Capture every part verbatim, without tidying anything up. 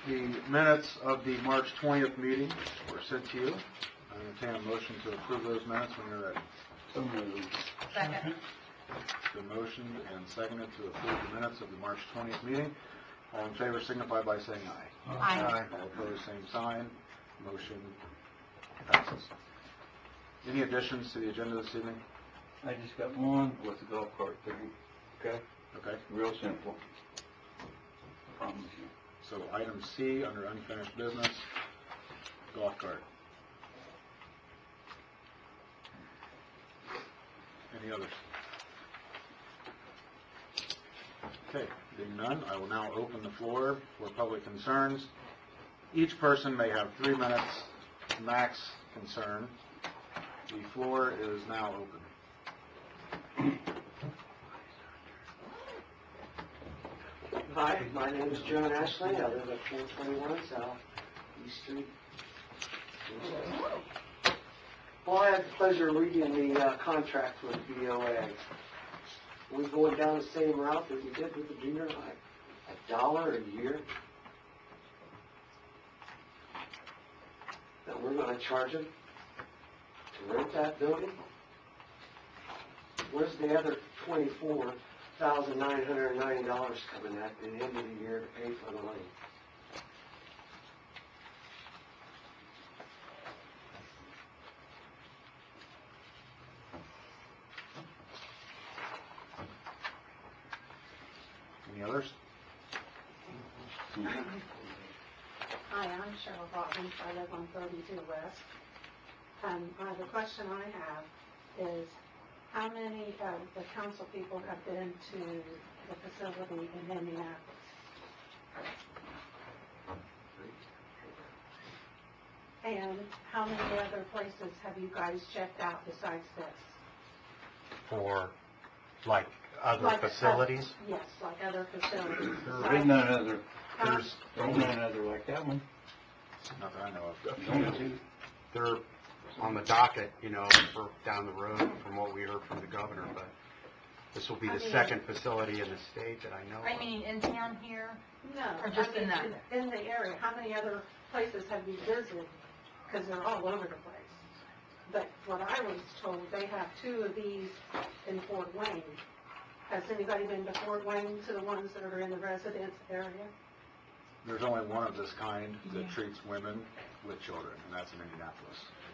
The minutes of the March twentieth meeting were sent to you. I entertain a motion to approve those minutes when you're ready. So moved. Second. It's been motioned and seconded to approve the minutes of the March twentieth meeting. All in favor signify by saying aye. Aye. All opposed, same sign. Motion passes. Any additions to the agenda this evening? I just got one with the golf cart thing. Okay? Okay. Real simple. Promise you. So item C under unfinished business, golf cart. Any others? Okay, being none, I will now open the floor for public concerns. Each person may have three minutes max concern. The floor is now open. Hi, my name is John Ashley. I live at four twenty-one South East Street. Well, I had the pleasure of reading the uh, contract with B O A. We're going down the same route that we did with the junior high. A dollar a year that we're going to charge them to rent that building. Where's the other twenty-four thousand nine hundred ninety dollars coming at the end of the year to pay for the money? Any others? Hi, I'm Cheryl Robbins. I live on thirty-two West. Um, uh, the question I have is, how many of the council people have been to the facility in Indianapolis? And how many other places have you guys checked out besides this? For, like, other Like, uh, facilities? Yes, like other facilities. There ain't none other, Huh? There's there ain't none other like that one. not that I know of. Only two. They're on the docket, you know, for down the road from what we heard from the governor, but this will be I the mean- second facility in the state that I know I of. mean, in town here, No. Or just I mean, in that? In in the area, how many other places have you visited? Because they're all over the place. But what I was told, they have two of these in Fort Wayne. Has anybody been to Fort Wayne, to the ones that are in the residence area? There's only one of this kind that treats women with children, and that's in Indianapolis.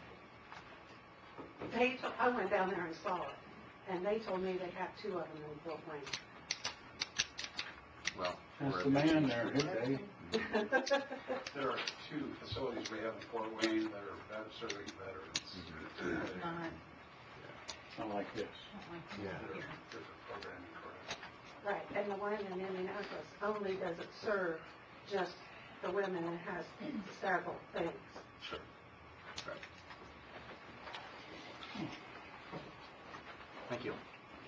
They, to- I went down there and saw it, and they told me they have two of them in Fort Wayne. Well, That's we're the at man Beach there, Street. his day. There are two facilities we have in Fort Wayne that are that are serving veterans. not, Not like this. not like Yeah. That are here. different programming, correct? Right, and the one in Indianapolis only doesn't serve just the women, it has several things. Sure. Right. Thank you.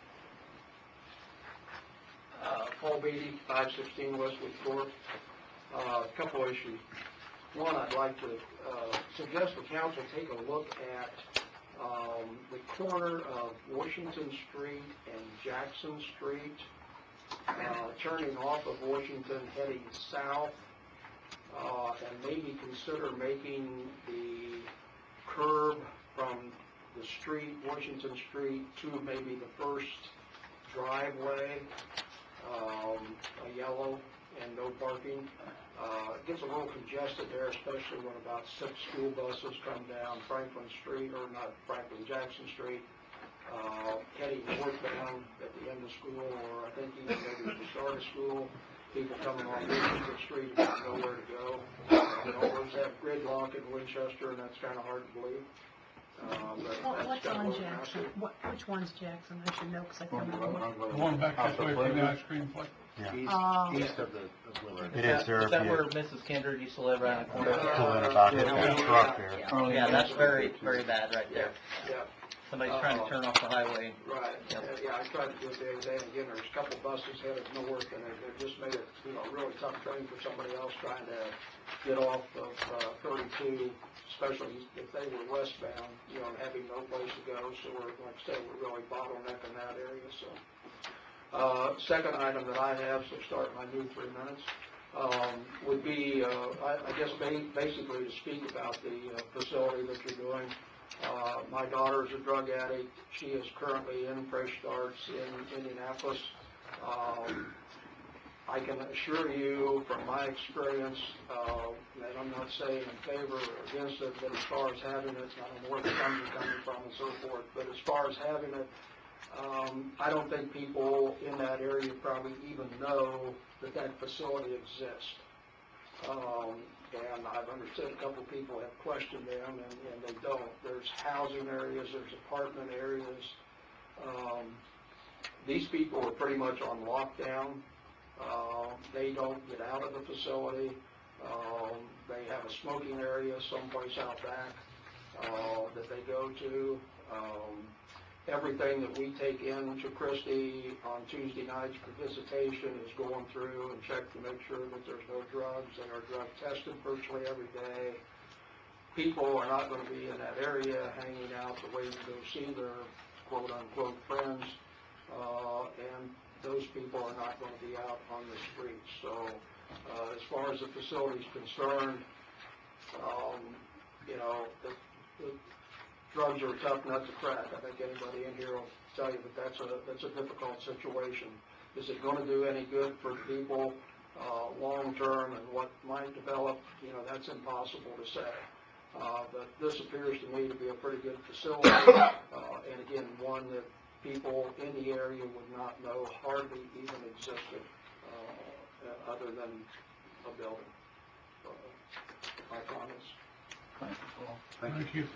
Uh, Paul Beatty, five sixteen Westwood Court. Uh, A couple issues. One, I'd like to uh, suggest the council take a look at um, the corner of Washington Street and Jackson Street, uh, turning off of Washington, heading south, uh, and maybe consider making the curb from the street, Washington Street, to maybe the first driveway, um, a yellow and no parking. Uh, it gets a little congested there, especially when about six school buses come down Franklin Street, or not Franklin, Jackson Street, uh, heading northbound at the end of school, or I think even maybe at the start of school, people coming off Washington Street and have nowhere to go. You know, we have gridlock in Winchester, and that's kind of hard to believe. Uh, but What, that's what's kinda on what we're Jackson? asking. What, which one's Jackson? I should know because I One come below, out. one below. One back Off that way the from the playground. ice cream place. East, Oh. east of the, of Willard. It is there Is if that you where Missus Kindred used to live around the corner? pull in about hit that truck there. Oh, Yeah, that's very, very bad right there. Yeah. Somebody's trying to turn off the highway. Right, Yep. Uh, yeah, I tried to do it the other day, and again, there's a couple buses headed north, and it, it just made it, you know, a really tough train for somebody else trying to get off of, uh, thirty-two, especially if they were westbound, you know, and having no place to go, so we're, like I said, we're really bottlenecking that area, so. Uh, second item that I have, so start my new three minutes, um, would be, uh, I, I guess ba- basically to speak about the uh, facility that you're doing. Uh, my daughter is a drug addict. She is currently in Fresh Starts in Indianapolis. Um, I can assure you from my experience, uh, and I'm not saying in favor or against it, but as far as having it, I don't know where the funds are coming from and so forth, but as far as having it, um, I don't think people in that area probably even know that that facility exists. Um, and I've understood a couple of people have questioned them, and, and they don't. There's housing areas, there's apartment areas. Um, these people are pretty much on lockdown. Uh, they don't get out of the facility. Um, they have a smoking area someplace out back uh, that they go to. Um, everything that we take in to Christie on Tuesday nights for visitation is going through and checked to make sure that there's no drugs. They are drug tested virtually every day. People are not going to be in that area hanging out to wait to go see their quote-unquote friends, uh, and those people are not going to be out on the streets. So uh, as far as the facility is concerned, um, you know, the, the drugs are a tough nut to crack. I think anybody in here will tell you that that's a, that's a difficult situation. Is it going to do any good for people uh, long-term, and what might develop? You know, that's impossible to say. Uh, but this appears to me to be a pretty good facility, uh, and again, one that people in the area would not know hardly even existed, uh, other than a building. Uh, my comments. Thank you, Paul. Thank you.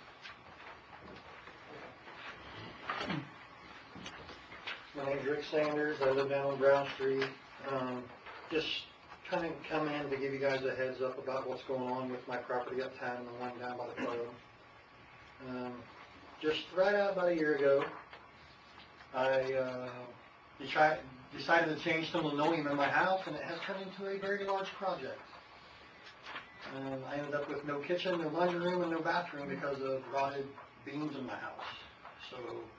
My name's Rick Sanders. I live down on Brown Street. Um, just trying to come in to give you guys a heads up about what's going on with my property uptown and the one down by the club. Um, just right out about a year ago, I uh, decided, decided to change some linoleum in my house, and it has turned into a very large project. Um, I ended up with no kitchen, no laundry room, and no bathroom because of rotted beams in my house. So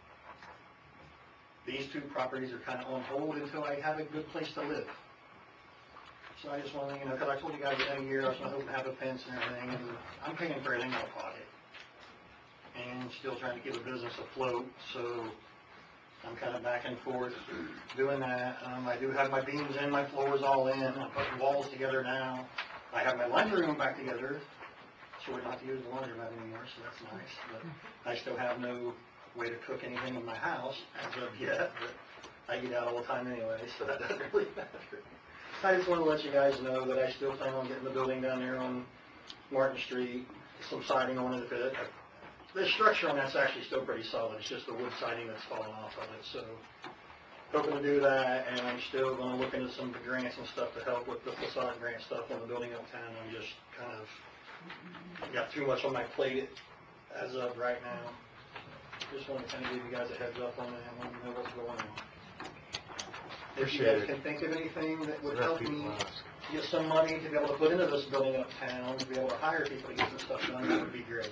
these two properties are kind of on hold until I have a good place to live. So I just want to, you know, because I told you guys in a year I was going to have a fence and everything, and I'm paying for everything out of pocket. And still trying to keep a business afloat, so I'm kind of back and forth doing that. Um, I do have my beams in, my floor's all in, I'm putting walls together now. I have my laundry room back together, so we don't have to use the laundromat anymore, so that's nice. But I still have no way to cook anything in my house as of yet, but I eat out all the time anyway, so that doesn't really matter. I just want to let you guys know that I still plan on getting the building down there on Martin Street, some siding on it. But the structure on that's actually still pretty solid. It's just the wood siding that's fallen off of it. So hoping to do that, and I'm still going to look into some grants and stuff to help with the facade grant stuff on the building uptown. I'm just kind of got too much on my plate as of right now. Just want to kind of give you guys a heads up on that and let you know what's going on. If you guys can think of anything that would help me get some money to be able to put into this building uptown, to be able to hire people to get this stuff done, that would be great.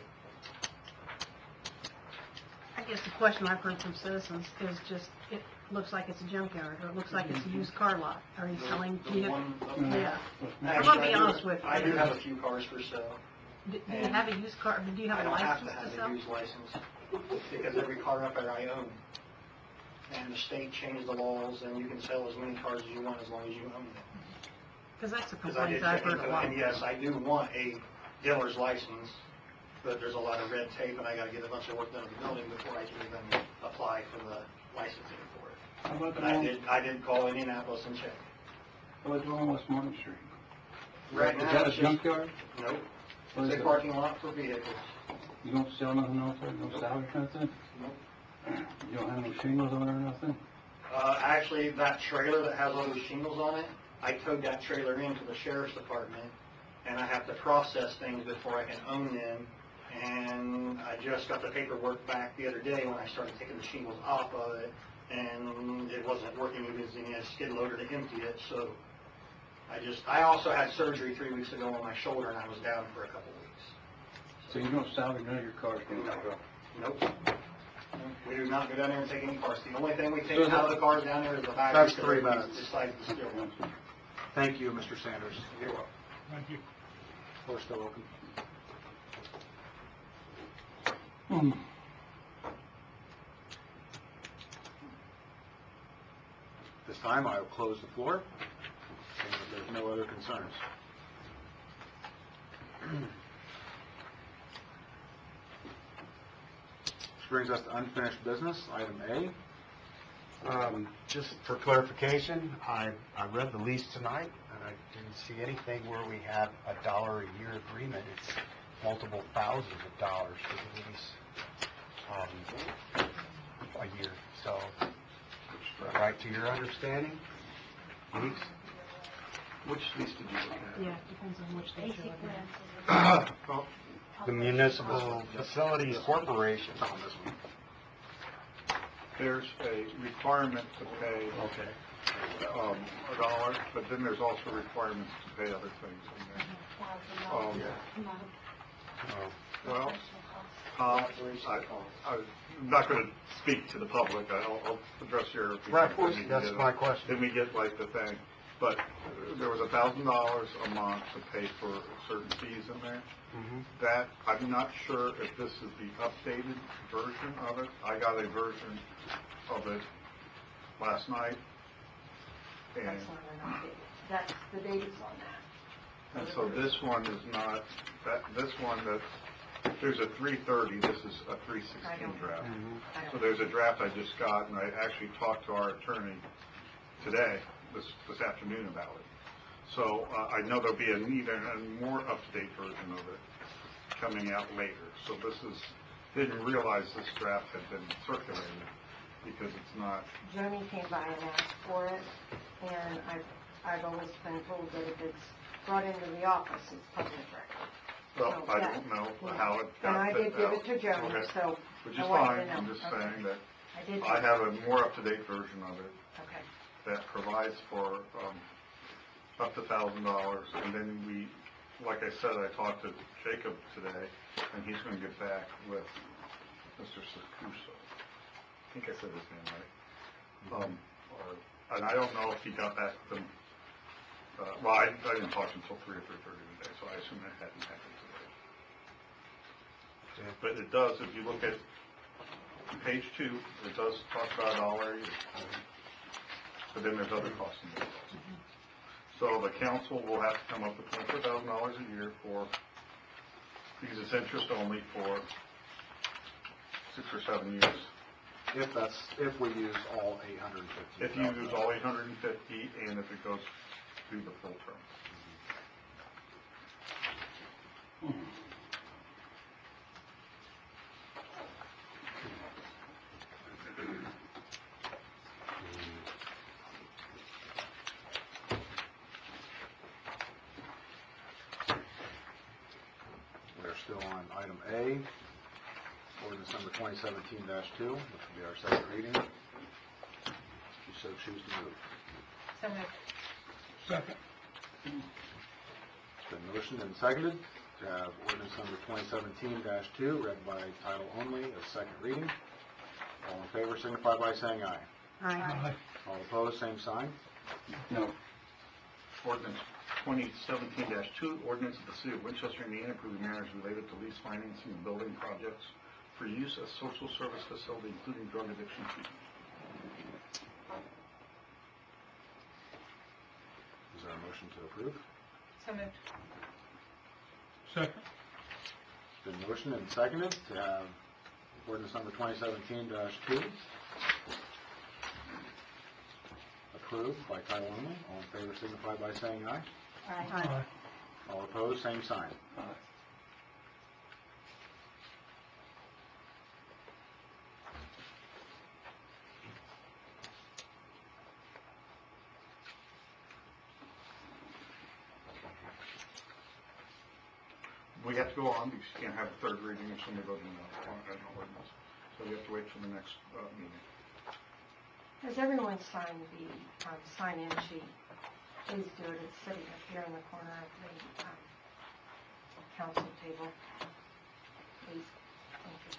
I guess the question I've heard from citizens is just, it looks like it's a junkyard, or it looks like it's a used car lot. Are you selling The vehicles? one up there. Yeah. I'm Actually, gonna be I do- honest with you. I do have a few cars for sale. Do do you have a used car, do you have I a don't have license to to have sell? a used license, because every car up there I own. And the state changed the laws, and you can sell as many cars as you want as long as you own them. Because that's a Because I did complaint I've check heard into a it, lot. and yes, I do want a dealer's license, but there's a lot of red tape, and I gotta get a bunch of work done in the building before I can even apply for the licensing for it. How about But the I one, did, I did call Indianapolis and check. how about the one on West Martin Street? Right Is now, that a it's just- junkyard? Nope, What it's is a it? parking lot for vehicles. You don't sell nothing else there, no Nope. salvage, nothing? Nope. You don't have no shingles on it or nothing? Uh, actually, that trailer that has all those shingles on it, I towed that trailer into the sheriff's department, and I have to process things before I can own them. And I just got the paperwork back the other day when I started taking the shingles off of it, and it wasn't working. It was in a skid loader to empty it, so I just, I also had surgery three weeks ago on my shoulder, and I was down for a couple weeks. So you don't salvage none of your cars, can you? Nope. We do not go down there and take any cars. The only thing we take So is out it- of the cars down there is the batteries. That's three minutes. Besides the steel ones. Thank you, Mister Sanders. You're welcome. Thank you. Floor still open. This time, I will close the floor, and if there's no other concerns. Which brings us to unfinished business, item A. Um, just for clarification, I, I read the lease tonight, and I didn't see anything where we have a dollar a year agreement. It's multiple thousands of dollars for the lease, um, a year. So, right to your understanding, lease? Which lease did you look at? Yeah, it depends on which day you're looking at. Well, the Municipal Facilities Corporation. It's on this one. There's a requirement to pay Okay. um, a dollar, but then there's also requirements to pay other things in there. Um, Oh. Well, Tom, I, I'm not going to speak to the public. I'll, I'll address your. Right, of course, Then we that's get- my question. Then we get like the thing, but there was a thousand dollars a month to pay for certain fees in there. Mm-hmm. That, I'm not sure if this is the updated version of it. I got a version of it last night. And, That's not an update. That's, the date is on that. and so this one is not, that, this one that, there's a three thirty, this is a three I sixteen don't- draft. Mm-hmm. I So don't, there's a draft I just got, and I actually talked to our attorney today, this, this afternoon about it. So uh, I know there'll be a need and a more up-to-date version of it coming out later. So this is, didn't realize this draft had been circulated because it's not, Joni came by and asked for it, and I've, I've always been told that if it's brought into the office, it's public record. well, So I that- don't know yeah. how it And got I did sent give out. it to Joni, Okay. so Which I is wanted fine, to know. I'm just Okay. saying that I did. I have a more up-to-date version of it Okay. that provides for um, up to one thousand dollars, and then we, like I said, I talked to Jacob today, and he's going to get back with Mister Sakuso. I think I said his name right. Um, or, and I don't know if he got back with them. Uh, well, I, I didn't talk to him until three or three thirty today, so I assume that hadn't happened today. But it does, if you look at page two, it does talk about a dollar a year. But then there's other costs in there. So the council will have to come up with twenty-four thousand dollars a year for, because it's interest only for six or seven years. If that's, if we use all eight hundred fifty. If you use all eight hundred fifty and if it goes through the full term. We're still on item A, ordinance number twenty seventeen dash two, which will be our second reading. If you so choose to move. So moved. Second. It's been motioned and seconded to have ordinance number twenty seventeen dash two read by title only as second reading. All in favor signify by saying aye. Aye. All opposed, same sign. No. Ordinance twenty seventeen dash two, ordinance of the City of Winchester, Indiana, approving matters related to lease financing and building projects for use as social service facility, including drug addiction treatment. Is there a motion to approve? So moved. Second. It's been motioned and seconded to have ordinance number twenty seventeen dash two approved by title only. All in favor signify by saying aye. Aye. All opposed, same sign. Aye. We have to go on because you can't have a third reading if somebody voting no on an ordinance. So we have to wait for the next uh, meeting. Has everyone signed the um, sign-in sheet? Please do it. It's sitting up here in the corner of the um, council table. Please. Thank you.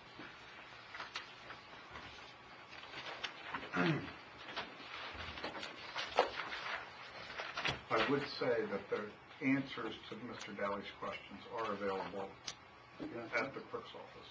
I would say that the answers to Mister Daly's questions are available at the clerk's office.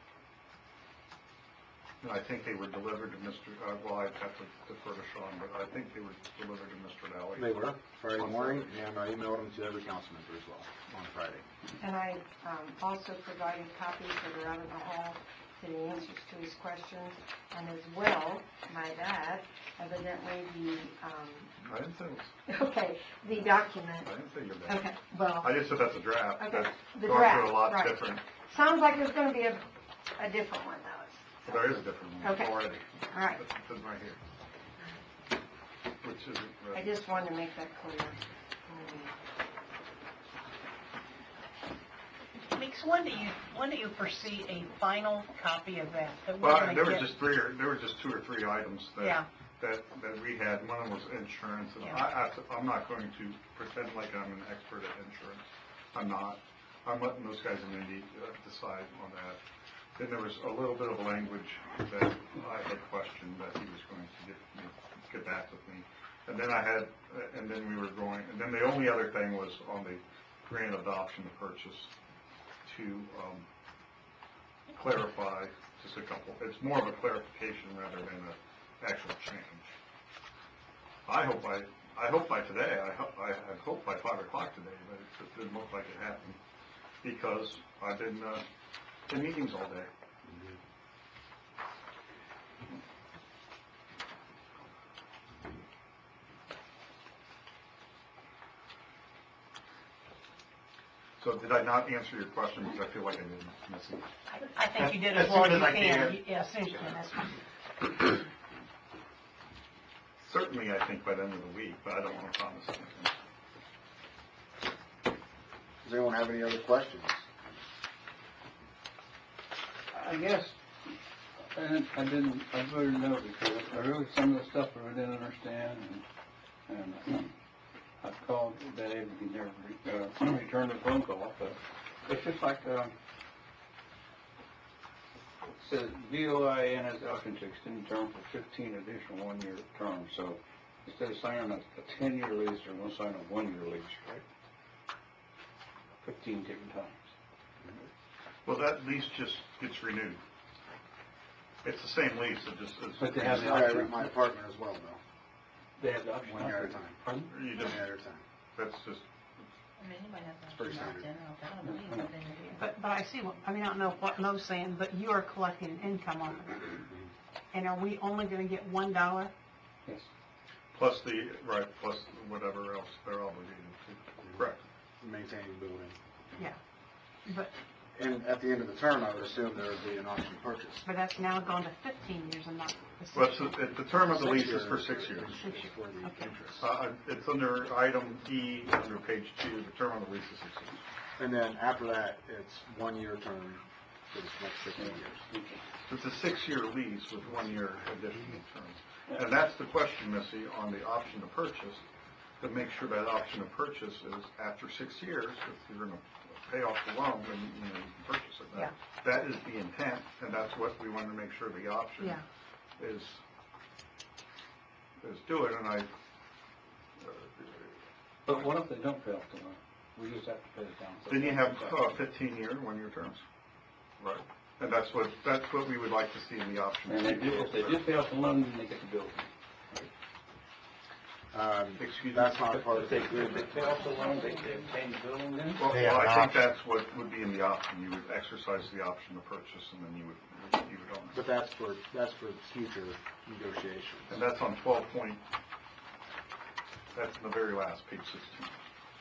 And I think they were delivered to Mister, uh, well, I'd have to defer to Sean, but I think they were delivered to Mister Daly. They were, Friday morning, and I emailed them to every council member as well on Friday. And I um, also provided copies that are out in the hall to the answers to his questions, and as well, my dad, evidently the, um, I didn't say, it was- okay, the document, I didn't say you're bad. okay, well, I just said that's a draft. Okay, That's the gone draft, through a lot right. different, sounds like there's gonna be a, a different one though. well, there is a different one Okay. already. All right. It's it's right here. Which isn't, I uh, just wanted to make that clear. Meeks, when do you, when do you foresee a final copy of that? that we're well, gonna there were get? just three, or there were just two or three items Yeah. that, that, that we had. One of them was insurance, and Yeah. I, I, I'm not going to pretend like I'm an expert at insurance. I'm not. I'm letting those guys in Indy uh, decide on that. Then there was a little bit of language that I had questioned that he was going to get, you know, get back with me. And then I had, uh, and then we were going, and then the only other thing was on the grant adoption to purchase to um, clarify just a couple. It's more of a clarification rather than an actual change. I hope I, I hope by today, I hope, I had hoped by five o'clock today, but it just didn't look like it happened because I've been, uh, in meetings all day. So did I not answer your question because I feel like I didn't, Missy? I think you did As as well soon as as you I can. can. You- Yeah, as soon as you can, that's fine. Certainly, I think by the end of the week, but I don't want to promise anything. Does anyone have any other questions? I guess, and I didn't, I voted no because I really, some of the stuff I didn't understand, and, and um, I called Dave, and he never re- uh, returned the phone call, but it's just like, um, it says V O I N has the option to extend the term for fifteen additional one-year terms, so instead of signing a, a ten-year lease, they're gonna sign a one-year lease, right? Fifteen different times. Well, that lease just gets renewed. It's the same lease, it just is. But they have the I option. rent my apartment as well, though. They have the option. One year at a time. Pardon? You One just, year at a time. that's just, It's pretty standard. But, but I see, what I mean, I don't know what Mo's saying, but you are collecting an income off of it. And are we only gonna get one dollar? Yes. plus the, right, plus whatever else they're obligated to. Correct. Maintaining the building. Yeah. But, And at the end of the term, I would assume there would be an option to purchase. but that's now gone to fifteen years and not the six. Well, so the, the term of the lease is for six years. Six years. For the Okay. interest. Uh, it's under item E, under page two, the term of the lease is six years. And then after that, it's one-year term for the next fifteen years. It's a six-year lease with one-year additional term. And that's the question, Missy, on the option to purchase, to make sure that option to purchase is after six years, if you're gonna pay off the loan, then, you know, you can purchase it. That- That is the intent, and that's what we want to make sure the option Yeah. is, is doing, and I, But what if they don't pay off the loan? We just have to pay it down. then you have uh, fifteen-year, one-year terms. Right. And that's what, that's what we would like to see in the option. And they do, if they do pay off the loan, then they get the building. Um, Excuse me? That's not part of If they, the if they agreement. pay off the loan, they, they obtain the building then? Well, They well, have an I think option. that's what would be in the option. You would exercise the option to purchase, and then you would, you would own it. But that's for, that's for future negotiations. And that's on twelve point, that's in the very last, page sixteen.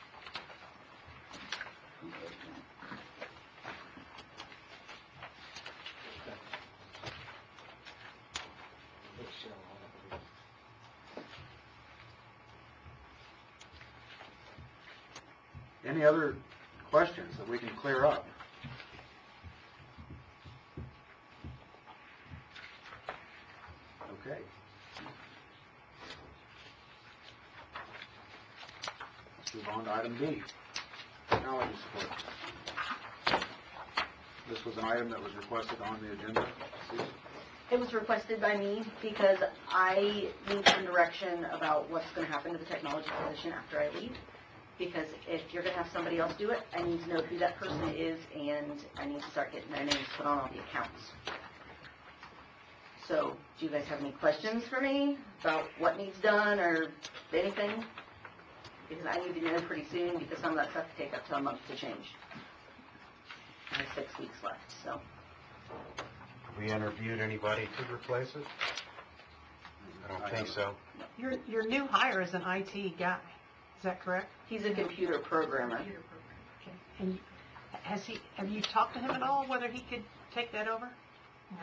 Any other questions that we can clear up? Okay. Let's move on to item D, technology support. This was an item that was requested on the agenda. It was requested by me because I need some direction about what's going to happen to the technology position after I leave. Because if you're going to have somebody else do it, I need to know who that person is, and I need to start getting their names put on all the accounts. So, do you guys have any questions for me about what needs done or anything? Because I need to know pretty soon, because some of that stuff can take up to a month to change. I have six weeks left, so. We interviewed anybody to replace it? I don't think so. Your, your new hire is an I T guy, is that correct? He's a computer programmer. Okay. And you- has he, have you talked to him at all, whether he could take that over? No.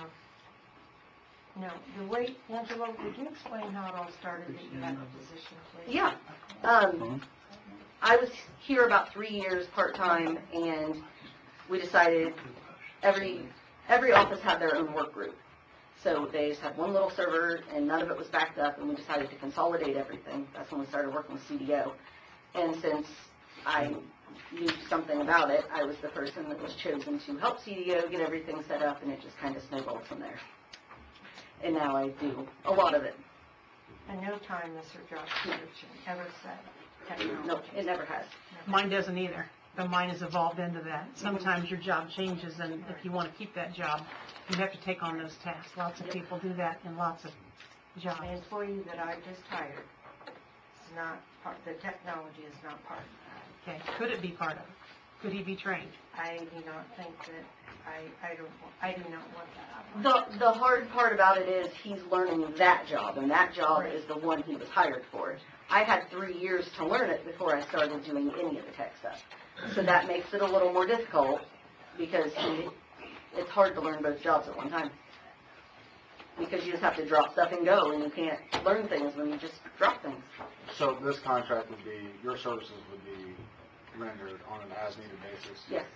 No, the way, Angelo, would you explain how it all started, that you had the position, please? Yeah. Um, I was here about three years part-time, and we decided every, every office had their own work group. So they just had one little server, and none of it was backed up, and we decided to consolidate everything. That's when we started working with C D O. And since I knew something about it, I was the person that was chosen to help C D O get everything set up, and it just kind of snowballed from there. And now I do a lot of it. And no time has your job description ever said technology. No, it never has. Mine doesn't either, but mine has evolved into that. Sometimes your job changes, and if you want to keep that job, you have to take on those tasks. Lots of people do that in lots of jobs. The employee that I just hired is not part, the technology is not part of that. Okay, could it be part of it? Could he be trained? I do not think that, I, I don't, wa- I do not want that. The, the hard part about it is he's learning that job, and that job is the one he was hired for. I had three years to learn it before I started doing any of the tech stuff. So that makes it a little more difficult, because he, it's hard to learn both jobs at one time. Because you just have to drop stuff and go, and you can't learn things when you just drop things. So this contract would be, your services would be rendered on an as-needed basis? Yes.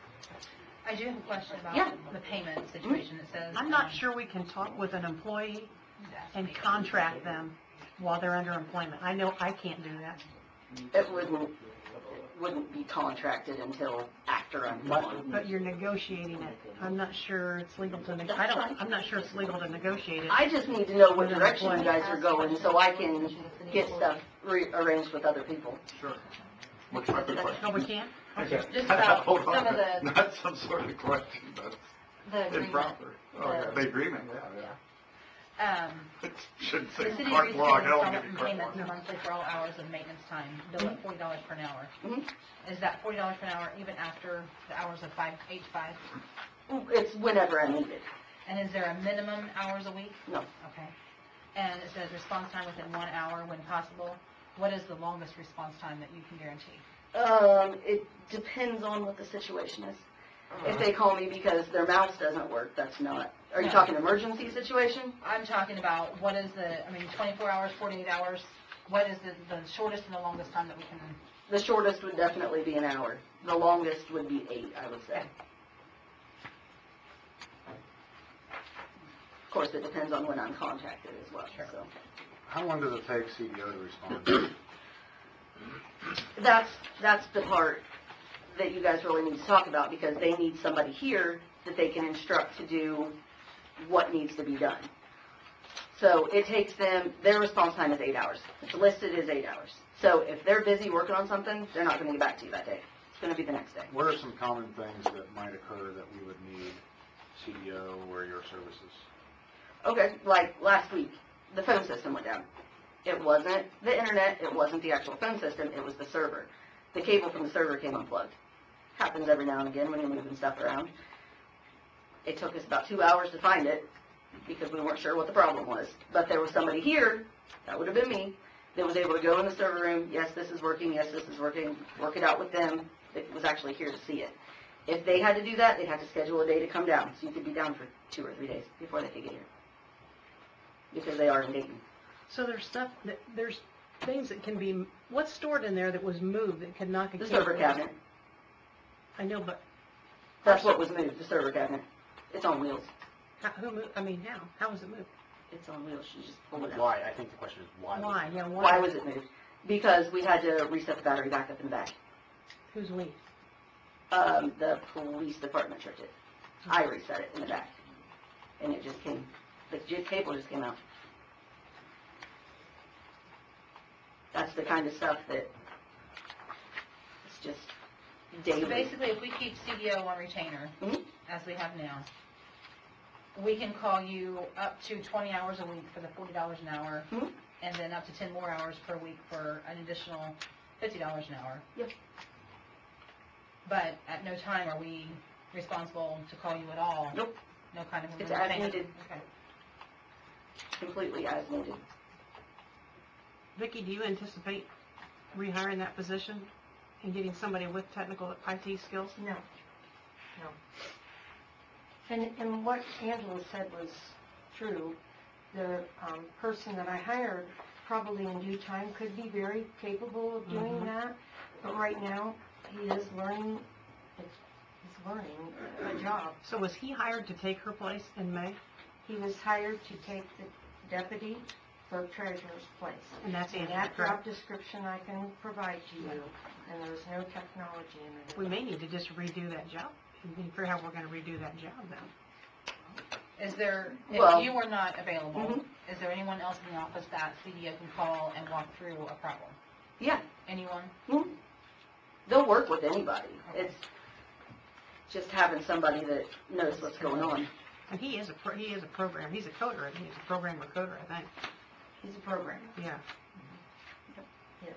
I do have a question about Yeah. the payment situation. It says. I'm not um, sure we can talk with an employee and contract them while they're under employment. I know I can't do that. It wouldn't, wouldn't be contracted until after I'm gone. But you're negotiating it. I'm not sure it's legal to, neg- I don't, I'm not sure it's legal to negotiate it. I just need to know what With an direction you employee. guys are going, so I can get stuff re- arranged with other people. Sure. What type of question? No, we can't? Okay. Just about Hold on. some of the- Not some sort of question, but The agreement. improper. Oh, yeah, the agreement, yeah, Um, yeah. Shouldn't the say city carte agrees blanche, to hell, installment give and you carte payments blanche. monthly for all hours of maintenance time, bill at forty dollars per hour. Mhm. Is that forty dollars per hour even after the hours of five, eight to five? It's whenever I need it. And is there a minimum hours a week? No. Okay. And it says response time within one hour when possible. What is the longest response time that you can guarantee? Um, it depends on what the situation is. If they call me because their mouse doesn't work, that's not, are you No. talking emergency situation? I'm talking about what is the, I mean, twenty-four hours, forty-eight hours, what is the, the shortest and the longest time that we can, The shortest would definitely be an hour. The longest would be eight, I would say. Of course, it depends on when I'm contacted as well, so. How long does it take C D O to respond? That's, that's the part that you guys really need to talk about, because they need somebody here that they can instruct to do what needs to be done. So it takes them, their response time is eight hours. It's listed as eight hours. So if they're busy working on something, they're not gonna get back to you that day. It's gonna be the next day. What are some common things that might occur that we would need C D O or your services? Okay, like last week, the phone system went down. It wasn't the internet, it wasn't the actual phone system, it was the server. The cable from the server came unplugged. Happens every now and again when you're moving stuff around. It took us about two hours to find it because we weren't sure what the problem was. But there was somebody here, that would have been me, that was able to go in the server room, yes, this is working, yes, this is working, work it out with them, that was actually here to see it. If they had to do that, they'd have to schedule a day to come down, so you could be down for two or three days before they could get here. Because they are in Dayton. So there's stuff, that there's things that can be, what's stored in there that was moved that could knock a The cable? server cabinet, I know, but that's what was moved, the server cabinet. It's on wheels. how, who moved, I mean, now, how was it moved? It's on wheels, you just pull it out. Why? I think the question is why? was Why, it- yeah, why? Why was it moved? Because we had to reset the battery back up in the back. Who's we? Um, the police department took it. I reset it in the back. And it just came the j- cable just came out. That's the kind of stuff that it's just daily. So basically, if we keep C D O on retainer, Mhm. as we have now, we can call you up to twenty hours a week for the forty dollars an hour, Mhm. and then up to ten more hours per week for an additional fifty dollars an hour. Yep. But at no time are we responsible to call you at all? Nope. No kind of It's as retainer? needed. Okay. Completely as needed. Vicki, do you anticipate rehiring that position and getting somebody with technical I T skills? No, no. And, and what Angela said was true. The um, person that I hired probably in due time could be very capable of doing Mhm. that, but right now, he is learning, he's learning a job. So was he hired to take her place in May? He was hired to take the deputy clerk treasurer's place. And that's And Angela, that job correct? description I can provide to you, and there's no technology in it. We may need to just redo that job and figure out how we're gonna redo that job then. Is there, Well- if you are not available, Mhm. is there anyone else in the office that C D O can call and walk through a problem? Yeah. Anyone? Mhm. They'll work with anybody. It's just having somebody that knows what's going on. And he is a, pro- he is a program, he's a coder, I think he's a programmer coder, I think. He's a programmer, Yeah. yes.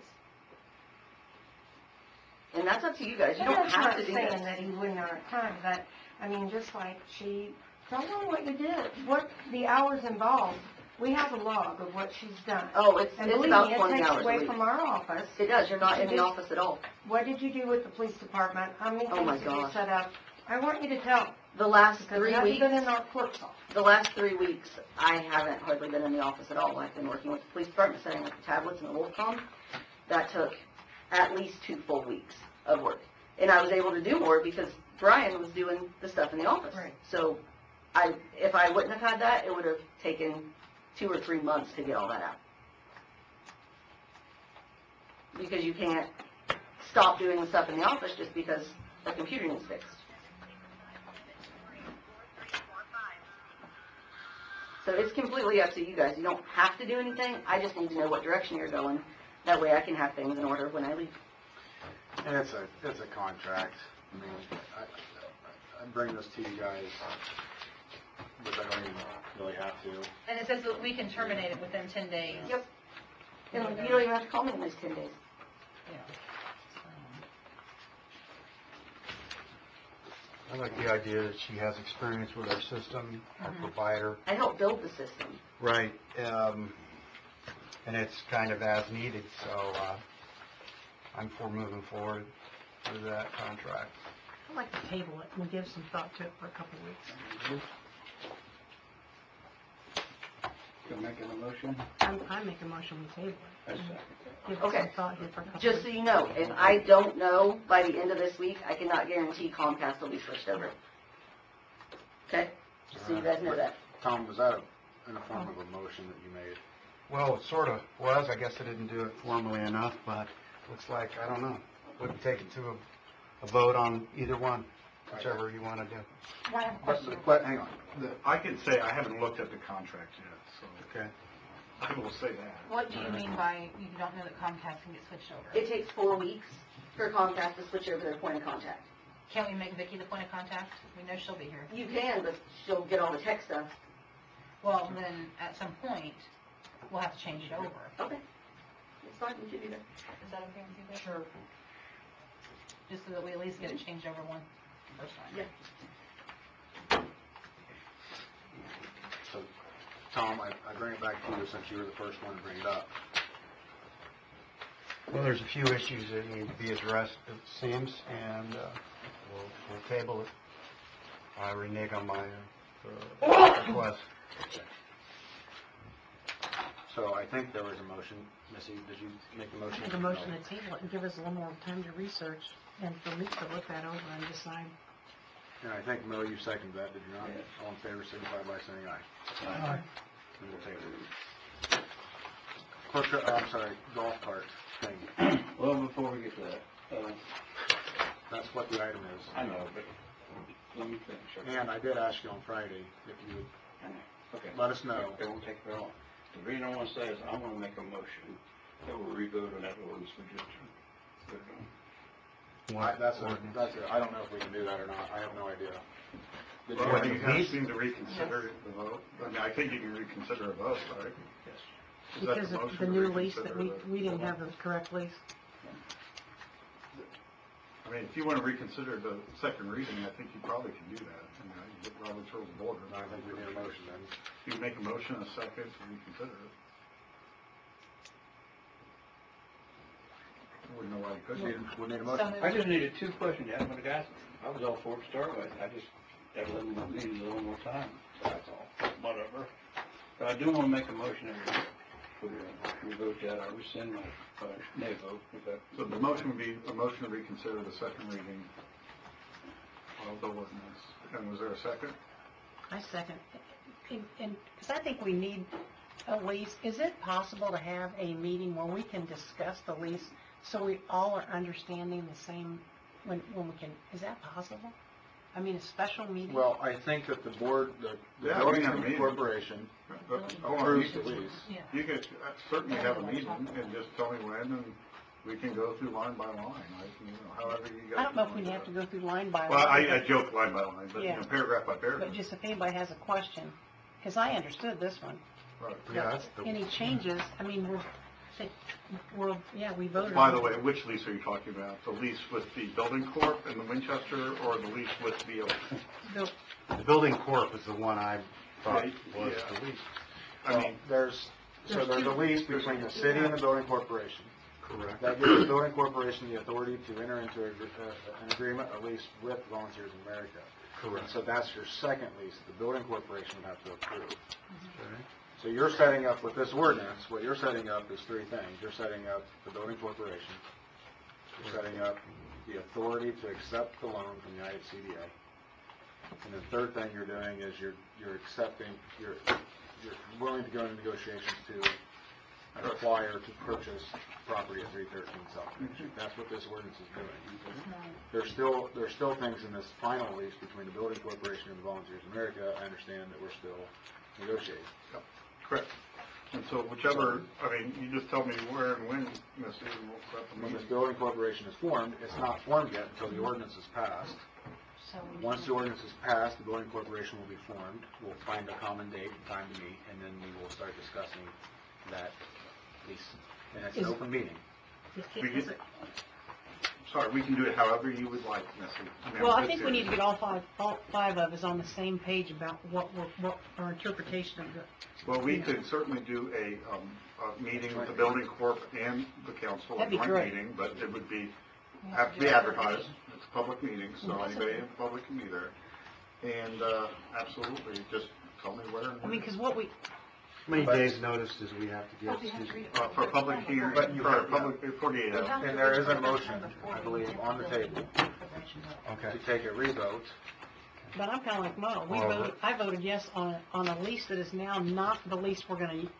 And that's up to you guys. You And don't that's have not to do saying this. that he wouldn't have time, but, I mean, just like she, tell them what you did, what the hours involved. We have a log of what she's done. Oh, it's, And it's believe about me, it twenty takes hours a away week. from our office. It does. You're not in the Just- office at all. What did you do with the police department? How many Oh, my things did you gosh. set up? I want you to tell, The last because three it hasn't weeks, been in our clerk's office. the last three weeks, I haven't hardly been in the office at all. I've been working with the police department, setting up the tablets and the Wolfcom. That took at least two full weeks of work. And I was able to do more because Brian was doing the stuff in the office. Right. So I, if I wouldn't have had that, it would have taken two or three months to get all that out. Because you can't stop doing the stuff in the office just because a computer needs fixed. So it's completely up to you guys. You don't have to do anything. I just need to know what direction you're going. That way I can have things in order when I leave. And it's a, it's a contract. I mean, I, I- I bring this to you guys, which I don't even really have to. And it says that we can terminate it within ten days. Yep. And you don't even have to call me in those ten days. Yeah. I like the idea that she has experience with our system, our Mhm. provider. I helped build the system. Right, um, and it's kind of as needed, so, uh, I'm for moving forward with that contract. I'd like to table it and give some thought to it for a couple of weeks. You're making a motion? I'm, I make a motion we table I it. second. Give it some Okay. thought here for a couple of Just so weeks. you know, if I don't know by the end of this week, I cannot guarantee Comcast will be switched over. Okay? Just so you guys know that. Tom, was that a- in the form of a motion that you made? Well, it sort of was, I guess I didn't do it formally enough, but looks like, I don't know, wouldn't take it to a, a vote on either one, whichever you want to do. I have a But, question. but, hang on. The- I can say I haven't looked at the contract yet, so Okay. I will say that. What do you mean by you don't know that Comcast can get switched over? It takes four weeks for Comcast to switch over their point of contact. Can't we make Vicki the point of contact? We know she'll be here. You can, but she'll get all the tech stuff. Well, then, at some point, we'll have to change it over. Okay. It's fine, we can do that. Is that okay with you guys? Sure. Just so that we at least get it changed over one first time. Yeah. So, Tom, I, I bring it back to you since you were the first one to bring it up. Well, there's a few issues that need to be addressed, it seems, and, uh, we'll, we'll table it. I renege on my, uh, request. So I think there was a motion. Missy, did you make a motion? Make a motion to table it and give us a little more time to research and for Lisa to look that over and decide. And I think, Mel, you seconded that, did you not? Yes. All in favor, signify by saying aye. Aye. And we'll table it. Clerk, uh, I'm sorry, golf cart thing. Well, before we get to that, uh, That's what the item is. I know, but let me finish. And I did ask you on Friday if you would Okay. let us know. It won't take very long. The reason I want to say is I want to make a motion that we'll revote on that ordinance we just put it on. I, that's a, that's a, I don't know if we can do that or not, I have no idea. Did you Well, have you any- guys seem to reconsider the vote. I mean, I think you can reconsider a vote, right? Yes. Is that Because the of motion the to new lease that we, reconsider the- we didn't have the correct lease. I mean, if you want to reconsider the second reading, I think you probably can do that. I mean, you get Robert's Rules of Order. I think we need a motion then. You can make a motion, a second, to reconsider it. I wouldn't know why you We couldn't. need, we need a motion. I just needed two questions, Adam, but I got, I was all for it to start with. I just, that little, needed a little more time, that's all, whatever. But I do want to make a motion that we, we vote that, I rescind my, uh, nay vote, is that? So the motion would be a motion to reconsider the second reading of the ordinance. And was there a second? I second. And, and, because I think we need a lease, is it possible to have a meeting where we can discuss the lease so we all are understanding the same, when, when we can, is that possible? I mean, a special meeting? Well, I think that the board, the, the Yeah, we can have a building meeting. corporation Uh, hold on, approves you the can- lease. You could uh, certainly have a meeting and just tell me when, and we can go through line by line, I can, you know, however you guys. I don't know if want we to have to do go through line by it. line. Well, I, I joke line by line, but, you Yeah. know, paragraph by paragraph. But just if anybody has a question, because I understood this one. Right. Yeah, that's the. Any changes, I mean, we're, we're, yeah, we voted By on the it. way, which lease are you talking about? The lease with the building corp and the Winchester, or the lease with the, The- The building corp is the one I thought Yeah, was yeah. the lease. I Well, mean, there's, so There's there's two- a lease between the city and the building corporation. Correct. That gives the building corporation the authority to enter into a, uh, an agreement, a lease with Volunteers of America. Correct. So that's your second lease, the building corporation would have to approve. Okay. So you're setting up, with this ordinance, what you're setting up is three things. You're setting up the building corporation, you're setting up the authority to accept the loan from United C D A. And the third thing you're doing is you're, you're accepting, you're, you're willing to go into negotiations to acquire, to purchase property at three thirteen South Main Street. That's what this ordinance is doing. There's still, there's still things in this final lease between the building corporation and the Volunteers of America, I understand that we're still negotiating. correct. And so whichever, I mean, you just tell me where and when, Misty, and we'll set the When this meeting. building corporation is formed, it's not formed yet until the ordinance is passed. So we Once can- the ordinance is passed, the building corporation will be formed, we'll find a common date and time to meet, and then we will start discussing that lease. And it's an Is- open meeting. We get- Sorry, we can do it however you would like, Missy. mean, Well, I I'm think just we need here. to get all five, all five of us on the same page about what we're, what our interpretation of the, Well, we could certainly do a, um, a meeting with the building corp and the council, a That'd be joint great. meeting, but it would be, have to be advertised. It's a public meeting, so anybody in the public can be there. And, uh, absolutely, just tell me where and I mean, when. because what we, How many But- days' notice does we have to give? Excuse me. Uh, for a public hearing, But you for a have- public, forty-eight hours. And there is a motion, I believe, on the table Okay. to take a revote. but I'm kind of like Mo, we Well, voted, I voted yes on, a- on a lease that is now not the lease we're gonna, u-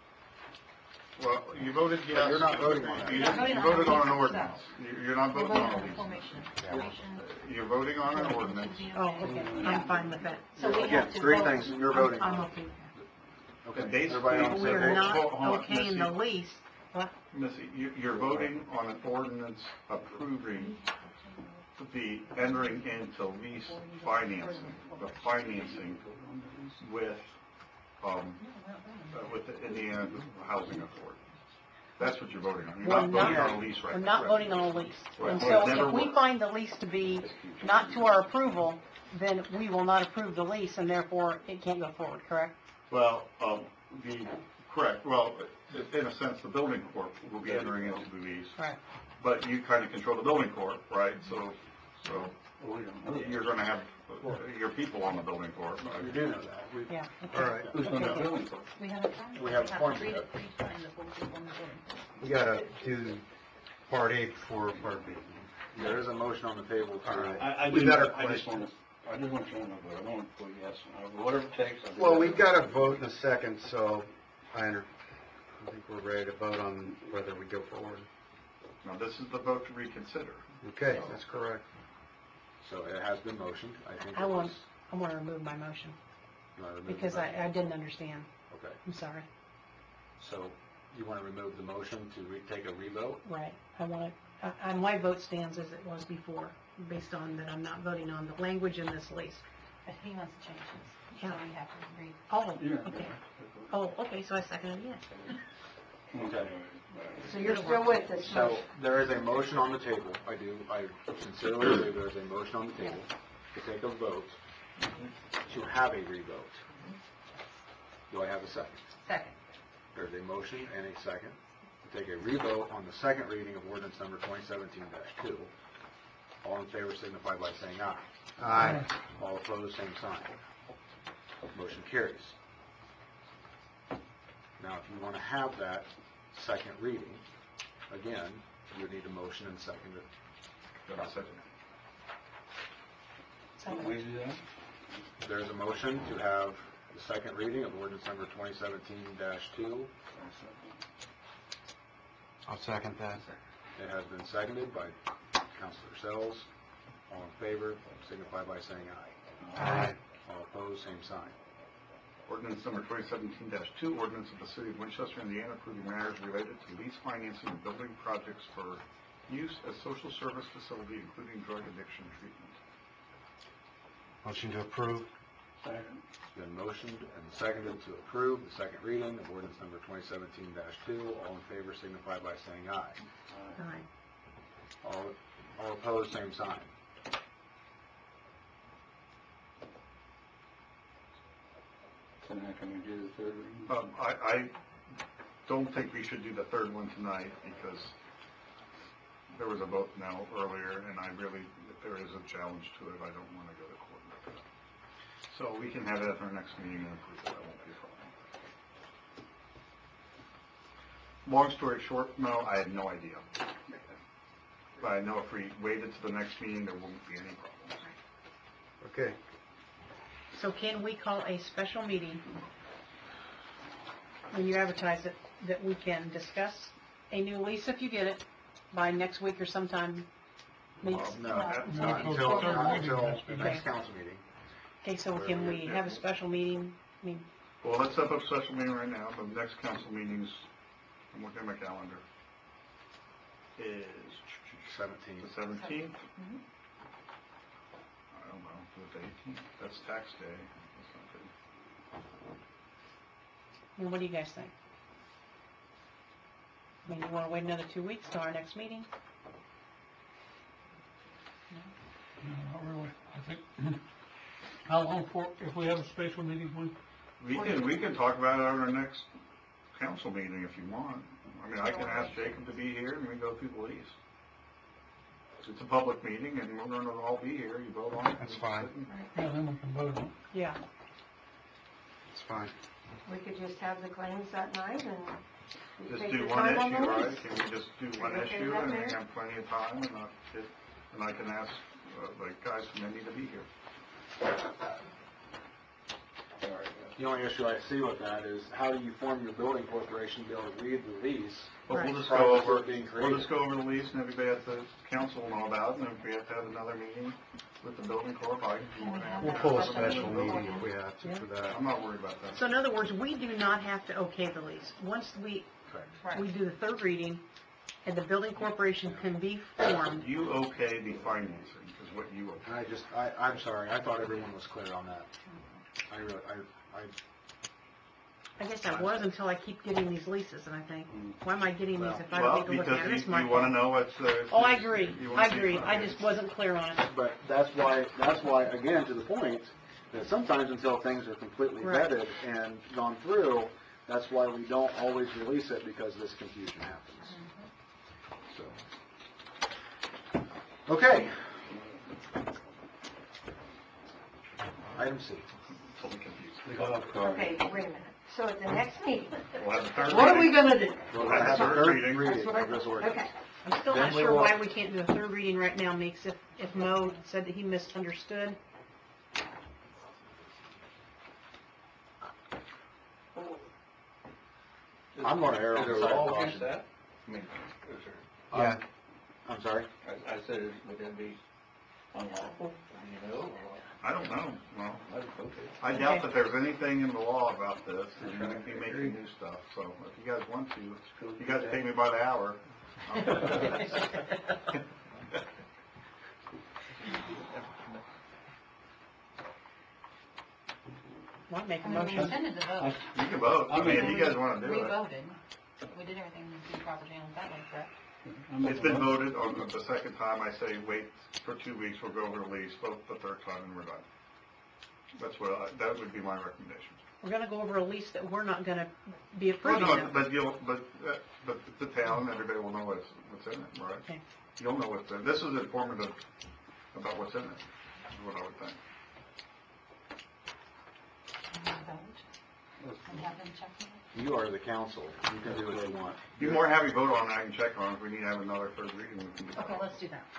Well, you voted yes. you're not voting on that. You You're not you voting on voted the on an lease ordinance. You- You're not We're voting voting on on a the lease. formation, formation. You're voting on an ordinance. oh, okay, I'm fine with that. So we Again, have to three vote. things you're I'm- voting I'm on. okay with that. Okay, And basically- everybody on But the we same are page? not Hold- hold on, okaying the Missy. lease, what? Missy, you- you're voting on an ordinance approving the entering into lease financing, the financing with, um, uh, with the Indiana Housing Authority. That's what you're voting on. You're We're not voting not- on a lease right We're now. not voting on a lease. Right. And Well, it so never if we was. find the lease to be not to our approval, then we will not approve the lease and therefore it can't go forward, correct? Well, um, the, correct, well, in a sense, the building corp will be entering into the lease. Right. But you kind of control the building corp, right? So, so you're gonna have uh, your people on the building corp. You do know that. We- Yeah. okay. All right. Who's gonna build it? We haven't signed it. We haven't have formed to read it it three times before we form the voting. We gotta do part A before part B. There is a motion on the table All right. to, I, I We do, got our I just question. want to, I just want to know, but I want to put yes, I- whatever it takes. I'll do Well, that. we've got a vote in a second, so I under, I think we're ready to vote on whether we go forward. Now, this is the vote to reconsider. Okay, that's correct. so it has been motioned, I think I it want, was. I want to remove my motion. You wanna remove the because I, motion? I didn't understand. Okay, I'm sorry. so you want to remove the motion to re- take a revote? Right. I want to, I, I- my vote stands as it was before, based on that I'm not voting on the language in this lease. But he wants to change his, so we have to read. Oh, Yeah. okay. Oh, okay, so I second it again. Okay. So you're still with this So motion? there is a motion on the table. I do, I sincerely believe there is a motion on the table to take a vote, to have a revote. Do I have a second? Second. There's a motion and a second to take a revote on the second reading of ordinance number twenty seventeen dash two. All in favor signify by saying aye. Aye. All opposed, same sign. Motion carries. Now, if you want to have that second reading, again, you would need a motion and second it. Got a second? Can we do that? There's a motion to have the second reading of ordinance number twenty seventeen dash two. I'll second that. It has been seconded by Councilor Sells. All in favor, signify by saying aye. Aye. All opposed, same sign. Ordinance number twenty seventeen dash two, ordinance of the City of Winchester, Indiana, approving matters related to lease financing and building projects for use as social service facility, including drug addiction treatment. Motion to approve. Second. It's been motioned and seconded to approve the second reading of ordinance number twenty seventeen dash two. All in favor signify by saying aye. Aye. All, all opposed, same sign. So now can we do the third reading? Um, I, I don't think we should do the third one tonight because there was a vote no earlier, and I really, if there is a challenge to it, I don't want to go to court with it. So we can have it at our next meeting and approve it, that won't be a problem. Long story short, no, I had no idea. But I know if we waited to the next meeting, there won't be any problems. Okay. So can we call a special meeting when you advertise it, that we can discuss a new lease if you get it by next week or sometime? Meets- Well, no, uh, not maybe- not until, not until the next council meeting. Okay, so can we have a special meeting? I mean, Well, let's set up a special meeting right now. The next council meeting's, I'm looking at my calendar, is Seventeen. the seventeenth? Mhm. I don't know, the eighteenth? That's tax day. That's not good. I mean, what do you guys think? I mean, you want to wait another two weeks till our next meeting? No, not really. I think, how long for, if we have a special meeting, when? We can, we can talk about it at our next council meeting if you want. I mean, I can ask Jacob to be here and we go through the lease. It's a public meeting and we're gonna all be here, you vote on it. That's fine. Yeah, then we can vote on it. Yeah. It's fine. We could just have the claims that night and you Just take do your one time on issue, the right? lease. Can we just do one Are you okay issue with that, and we Mayor? have plenty of time and not get, and I can ask, uh, the guys from Indy to be here. The only issue I see with that is how do you form your building corporation to be able to read the lease? But we'll Right. just Prior go to over, it being we'll just created. go over the lease and everybody at the council will know about it, and if we have to have another meeting with the building corp, I can. Can we have We'll that pull a special special meeting? meeting if we have to for that. I'm not worried about that. So in other words, we do not have to okay the lease. Once we, Correct. we do the third reading, and the building corporation can be formed. You okay the financing, is what you okay. I just, I, I'm sorry, I thought everyone was clear on that. I really, I, I, I guess I was until I keep getting these leases, and I think, why am I getting these if I Well, don't need to look because at it? you, It's my you wanna fault. know what's, uh. Oh, I agree, you wanna I see agree, if- I just wasn't clear on it. but that's why, that's why, again, to the point, that sometimes until things are completely Right. vetted and gone through, that's why we don't always release it, because this confusion happens. So. Okay. Item C. Totally confused. Okay, wait a minute. So at the next meeting, We'll have the third what are we reading. gonna do? We'll That's have the the third third reading. reading That's what I- of this ordinance. Okay. I'm still Then not we sure will- why we can't do a third reading right now, Meeks, if, if Mo said that he misunderstood. I'm gonna err on the side of caution. that? Yeah. I'm sorry? I, I said, would that be unlawful, do you know, or what? I don't know, no. Okay. I doubt that there's anything in the law about this, and you might be making new stuff, so if you guys want to, you guys pay me by the hour. Want to make a I mean, we motion? intended to vote. You can vote, I mean, if you guys wanna do We it. voted. We did everything in the proper channels that way, correct? It's been voted on the second time, I say wait for two weeks, we'll go over the lease, vote the third time, and we're done. That's what, I- that would be my recommendation. We're gonna go over a lease that we're not gonna be Well, approving no, of. but you'll, but, uh, but the town, everybody will know what's, what's in it, right? Okay. You'll know what's in, this is informative about what's in it, is what I would think. And vote. And have them check it. You are the council, you can do what you want. Be more happy to vote on it, I can check on it, if we need to have another third reading, we can do that. Okay, let's do that.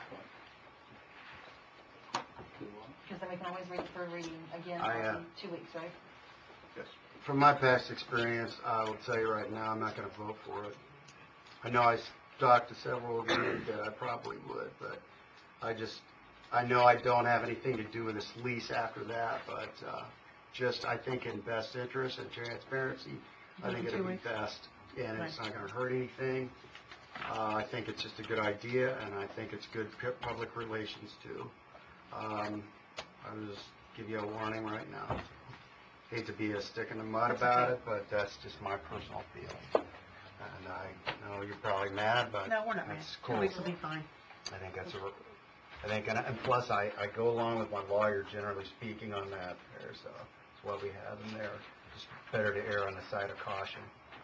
Because then we can always read the third reading again I, uh, in two weeks, right? Yes. From my past experience, I will tell you right now, I'm not gonna vote for it. I know I talked to several of you that I probably would, but I just, I know I don't have anything to do with this lease after that, but, uh, just, I think in best interest and transparency, I think it'll be best, and it's not gonna hurt anything. Uh, I think it's just a good idea, and I think it's good pu- public relations too. Um, I'll just give you a warning right now. Hate to be a stick in the mud about it, but that's just my personal feeling. And I know you're probably mad, but No, we're not mad. that's Two cool. weeks will be fine. I think that's a, I think, and and plus I, I go along with my lawyer generally speaking on that there, so that's what we have in there. Just better to err on the side of caution.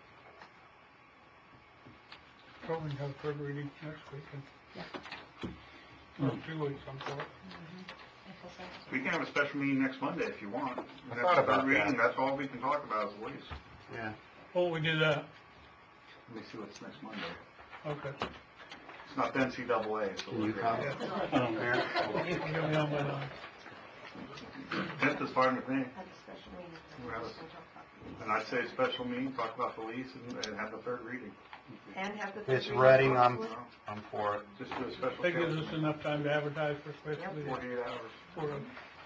Probably have third reading next week, Yeah. or two weeks, I'm sorry. April seventh. We can have a special meeting next Monday if you want. I That's thought the about third reading, that. that's all we can talk about is the lease. Yeah. Oh, we do that, Let me see what's next Monday. okay. It's not the N C double A, so. Can you we're come? Um, Mayor? Give me on my line. Tenth is fine with me, At a special meeting. We'll have a- Just gonna talk about it. and I'd say a special meeting, talk about the lease and, and have the third reading. And have the. It's third Reading, reading. I'm, I'm for it. Just do a special. That gives council us meeting. enough time to advertise for special meeting. Forty-eight hours. For a-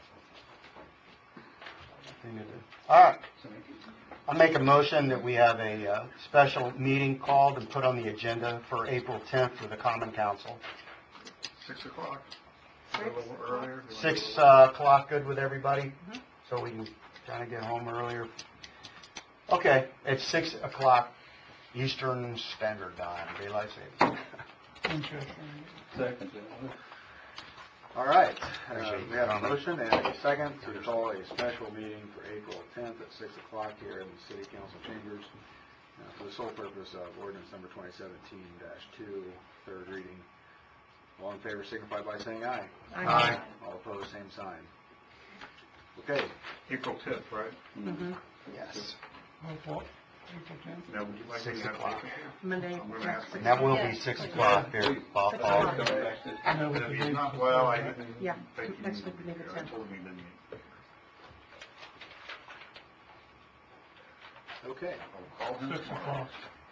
All right. I'll make a motion that we have a uh, special meeting called and put on the agenda for April tenth for the Common Council. Six o'clock. A Six little earlier. You wanna do Six a little- uh, o'clock, good with everybody? So we can kind of get home earlier. Okay, it's six o'clock Eastern Standard Time, daylight savings. Second. All right, uh, Appreciate we have a your motion and a second to call a special meeting for April tenth at six o'clock here in the city council chambers uh, for the sole purpose of ordinance number twenty seventeen dash two, third reading. All in favor signify by saying aye. Aye. All opposed, same sign. Okay, April tenth, right? Mm-hmm. Yes. Now, would you like me Six to have o'clock. Jason here? Monday. I'm gonna yeah, ask six And that will be Yes. six o'clock here. Bob, Six Bob. o'clock. And if he's not well, I didn't Yeah, think he next needed week to we be need the here. I tenth. told him he didn't need. okay. I'll call him Six tomorrow. o'clock.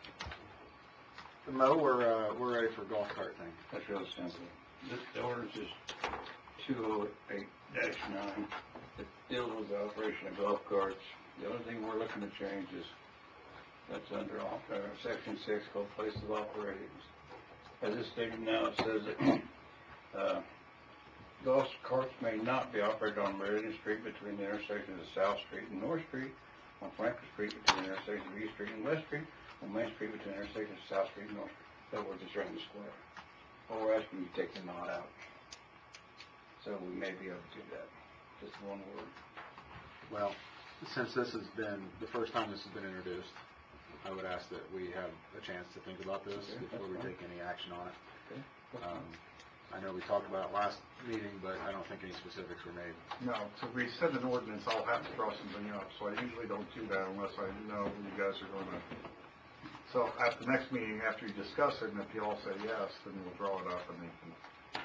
Mo, we're, uh, we're ready for golf cart thing. That's real simple. This ordinance is two oh eight dash nine. It deals with the operation of golf carts. The only thing we're looking to change is, that's under, uh, section six called place of operations. As it's stated now, it says that, uh, golf carts may not be operated on Meridian Street between the intersections of South Street and North Street, on Franklin Street between the intersections of East Street and West Street, on Main Street between the intersections of South Street and North Street. In other words, it's around the square. Well, we're asking you to take the knot out. So we may be able to do that. Just one word. Well, since this has been, the first time this has been introduced, I would ask that we have a chance to think about this Okay, before we that's fine. take any action on it. Okay. Um, I know we talked about it last meeting, but I don't think any specifics were made. No, to rescind an ordinance, I'll have to draw something up, so I usually don't do that unless I know you guys are gonna. So at the next meeting, after you discuss it, and if you all say yes, then we'll draw it up and then can.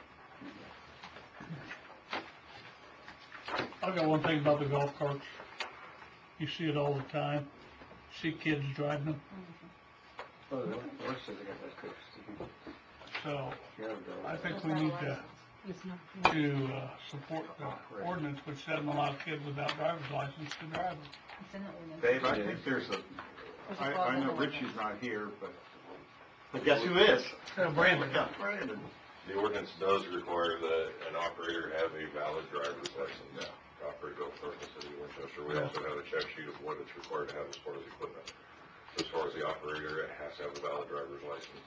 I've got one thing about the golf carts. You see it all the time. See kids driving them. So, I think we need to It's not. to uh, support the ordinance, which doesn't allow kids without driver's license to drive them. It's in the ordinance. Dave, I think there's a, There's a I, clause I in know the Richie's not here, but. But guess who is? Uh, Brandon. Yeah, Brandon. The ordinance does require that an operator have a valid driver's license to operate golf cart in the city of Winchester. We also have a check sheet of what it's required to have as far as equipment. As far as the operator, it has to have a valid driver's license.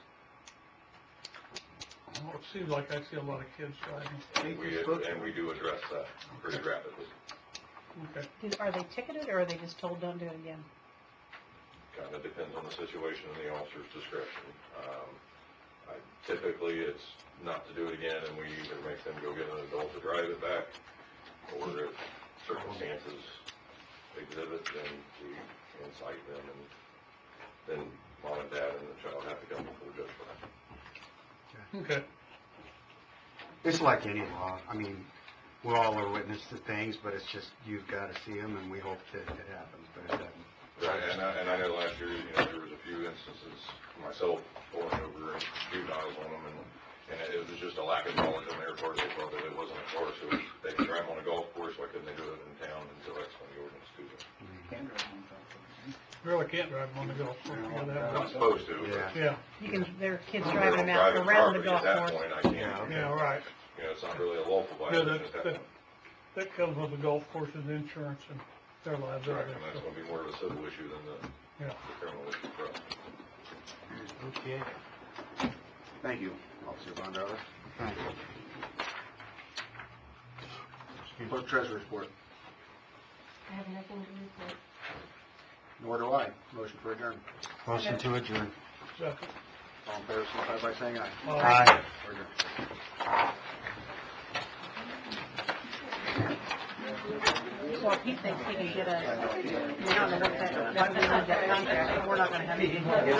Well, it seems like I see a lot of kids driving. And we, and we do address that pretty rapidly. Okay. Is- Are they ticketed or are they just told don't do it again? Kind of depends on the situation and the officer's discretion. Um, I, typically, it's not to do it again, and we either make them go get an adult to drive it back, or if circumstances exhibit, then we incite them, and then mom and dad and the child have to come before Judge Brown. Okay. It's like any law. I mean, we're all are witness to things, but it's just, you've got to see them, and we hope that it happens, but it doesn't. Right, and I, and I know last year, you know, there was a few instances, myself pulling over and juveniles on them, and, and it was just a lack of knowledge on their part. They thought that it wasn't a car, so they could drive on a golf course, why couldn't they do it in town? And so that's when the ordinance to them. Can't drive on top. Really can't drive them on the golf course. You gotta have They're not a- supposed to, but. Yeah, You can, there are kids If driving they're them on out private around the property, golf At that course. point, I can't, yeah, right. you know, it's not really a lawful Yeah, violation that, at that that, point. that comes with the golf course's insurance and their Right, liability. and that's so, gonna be more of a civil issue than the, Yeah. the criminal issue for us. Okay. Thank you, Officer Bondarler. Thank you. Clerk Treasurer's report. I have nothing to report. Nor do I. Motion for adjourn. Motion to adjourn. Second. All in favor, signify by saying aye. Aye. We're adjourned. Well, if he thinks he can get us, I mean, I don't know what that, why we need that contract, but we're not gonna have any more. How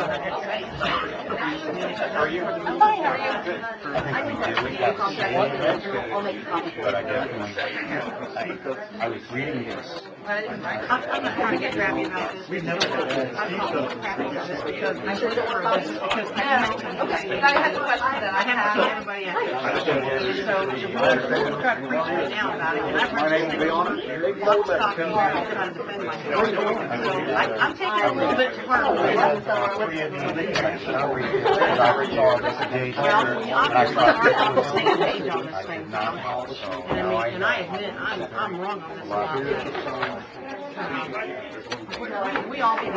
are you? I'm fine, how are you? But I definitely, I was reading this. I'm, I'm not trying to get grabby about this. We've never done this. I'm not crappy about this because I should have heard this because I have. Okay, I had the question that I haven't seen everybody else. And so, we're trying to preach right now about it, and I've heard this thing lots of talk, people trying to defend myself. So, I, I'm taking it a little bit to heart. Well, I'm we're on the same page on this thing. And I mean, and I admit, I'm, I'm wrong on this a lot. Um, We all